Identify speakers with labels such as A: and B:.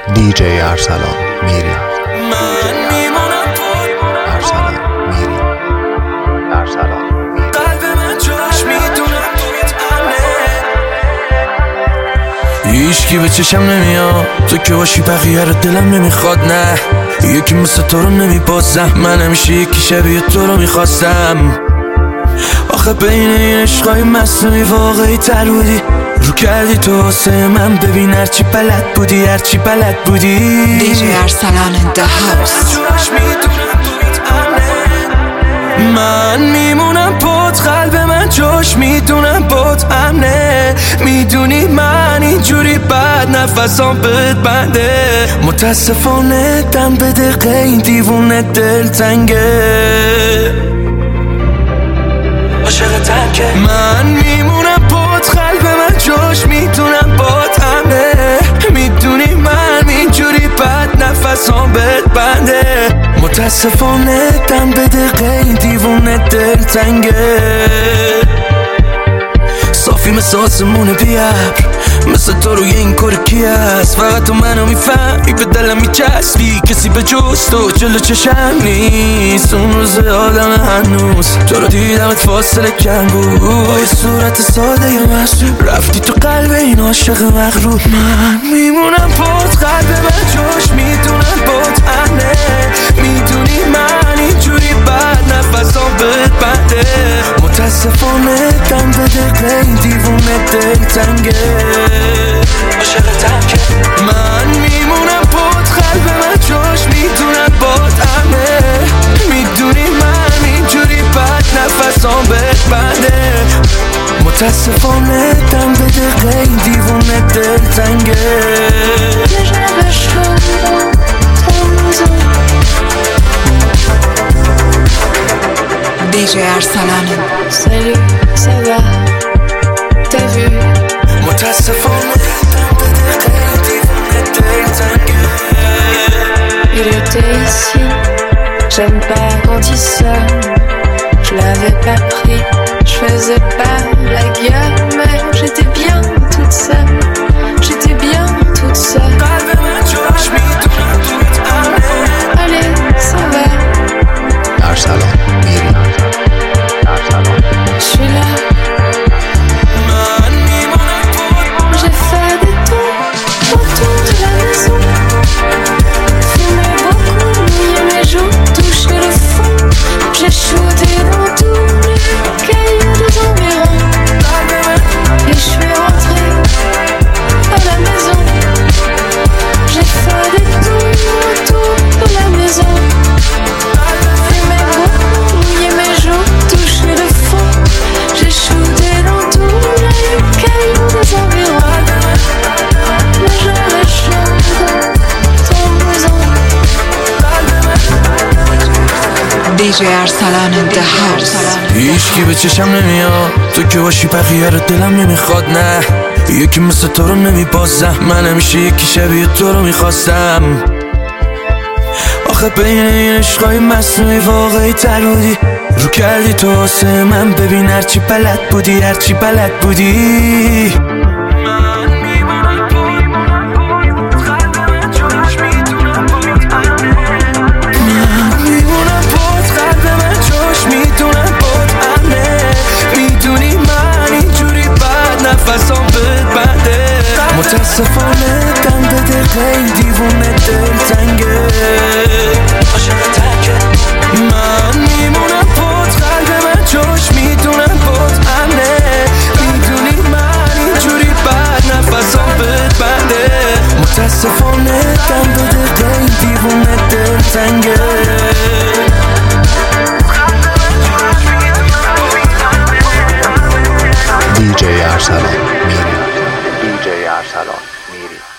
A: DJ ارسلان میری. من میمونم ارسلان میری. ارسلان میری. قلب من جاش میدونم توت امنه. هیچکی به چشم نمیاد تو که باشی بقیه رو دلم نمیخواد. نه یکی مثل تو رو نمیبازم. من همیشه یکی شبیه تو رو میخواستم. آخه بین این عشقای مصنوعی واقعی تر بودی. رو کردی تو واسه من. ببین هرچی بلد بودی هرچی بلد بودی.
B: DJ ارسلان in the house.
A: من میمونم پات قلب من جاش میدونم پات امنه. میدونی من اینجوری بد نفسام بهت بنده. متاسفانه دم به دقیقه این دیوونه دل تنگه. عاشق تنگه. من میمونم پات قلب من جاش میدونم پات امنه. میدونی من اینجوری بد نفسام بهت بنده. متاسفانه دم به دقیقه این دیوونه دل تنگه. صافی مثل آسمون بیابر. مثل تو روی این کار کی هست؟ فقط تو منو میفهمی به دلم میچسبی. کسی به جز تو جلو چشم نیست. اون روز آدم هنوز تو رو دیدمت فاصله کم بود. با یه صورت ساده یا مسلوب رفتی تو قلب این عاشق مغرور. من میمونم پات قلب من جاش میدونم پات امنه. میدونی من اینجوری بد نفسام بهت بنده. متاسفانه دم به دقیقه این دیوونه دل تنگه. عاشق تنگه. من میمونم پات قلب من جاش میدونم پات امنه. میدونی من اینجوری بد نفسام بهت بنده. متاسفانه دم به دقیقه این دیوونه دل تنگه.
B: DJ Arsalan.
C: Salut, ça va? T'as vu?
A: متاسفانه دم به دقیقه این دیوونه دل تنگه.
C: Il était ici, j'aime pas quand il sonne. Je l'avais pas pris, je faisais pas la gueule. Mais j'étais bien toute seule, j'étais bien toute seule. Allez, ça va.
A: ارسلان میری.
C: Je suis là. J'ai fait des tours autour de la maison. Fumé beaucoup, mouillé mes joues, touché le fond. J'ai shooté dans tous les cailloux des environs. Et je suis rentrée à la maison. J'ai fait des tours autour de la maison. Fumé beaucoup, mouillé mes joues, touché le fond. J'ai shooté dans tous les cailloux des environs. Mais j'avais chaud dans ton maison.
B: DJ Arsalan in the house.
A: هیچکی به چشم نمیاد تو که باشی بقیه رو دلم نمیخواد. نه یکی مثل تو رو نمیبازم. من همیشه یکی شبیه تو رو میخواستم. آخه بین این عشقای مصنوعی واقعی تر بودی. رو کردی تو واسه من. ببین هرچی بلد بودی هرچی بلد بودی. نفسام بهت بنده. متاسفانه دم به دقیقه این دیوونه دل تنگه. عاشق تنگه. من میمونم پات قلب من جاش میدونم پات امنه. میدونی من اینجوری بد نفسام بهت بنده. متاسفانه دم به دقیقه این دیوونه دل تنگه. DJ ارسلان